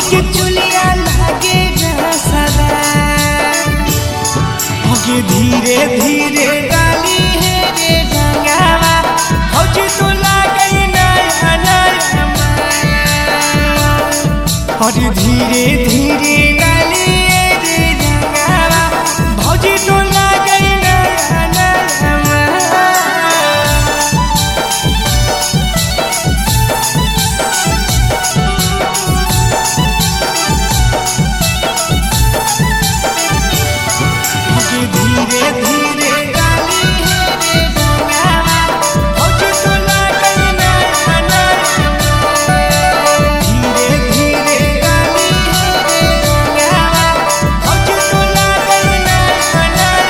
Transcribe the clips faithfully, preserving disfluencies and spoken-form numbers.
के चुलिया लागे सदा होगे धीरे धीरे डाली है रे रंगावा भौजी तो लागे नया नया और धीरे धीरे डाली है रे रंगावा भौजी तो लागे नया नया धीरे धीरे डाली है रे रंगावा भौजी तो लागे नया नया धीरे धीरे डाली है रे रंगावा भौजी तो लागे नया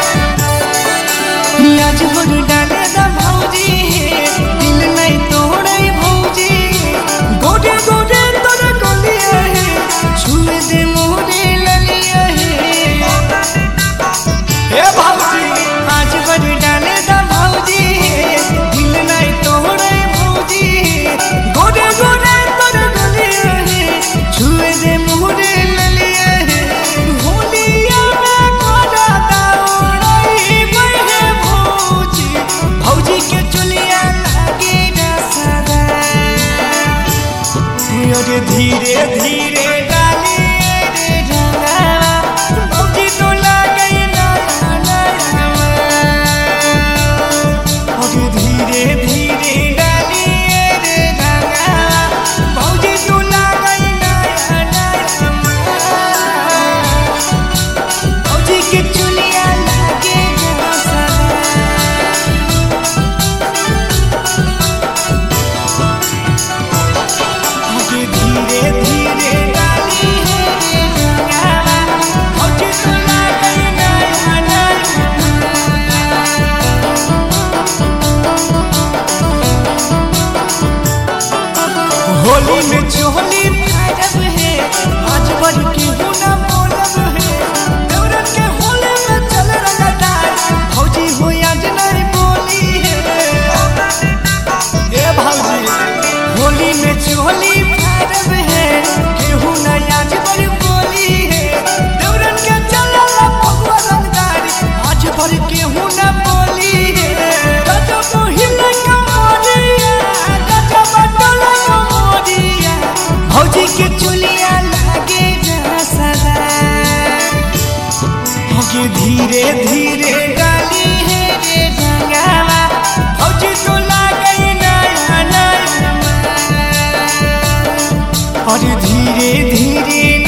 नया आज भर डाले दा भौजी दिल नहीं तोड़े भौजी गोडे गोडे तोर गलिया है छुए दे मोरे ललिया है भौजी आज भर डाले दा भौजी दिल नहीं तोड़े भौजी गोडे गोडे तोर गलिया है छुए दे मोरे ललिया है होलिया में कोड़ा दौड़ई बहे भौजी भौजी के चुलिया लागे सदा और धीरे धीरे डाली रे रंगावा भौजी तो लागे नया नया और धीरे धीरे डाली रे रंगावा भौजी तो लागे नया नया भौजी के चुलिया लागे सदा होगे धीरे धीरे डाली है रे रंगावा भौजी तो लागे नया नया होली में चोली फाड़ब है आज भर के हुना बोलब है दौरन के होली में चल रंगदार भौजी हो आज नहीं बोली है ए भौजी होली में चोली फाड़ब है केहू ना आज भर बोली है दौरन के चल भगवा रंगदार आज भर केहू ना बोली है गजब हिले कमरिया गजब डोला कमरिया भौजी के चुलिया लागे सदा होगे धीरे धीरे डाली है रे रंगावा भौजी तो लागे नया नया और धीरे धीरे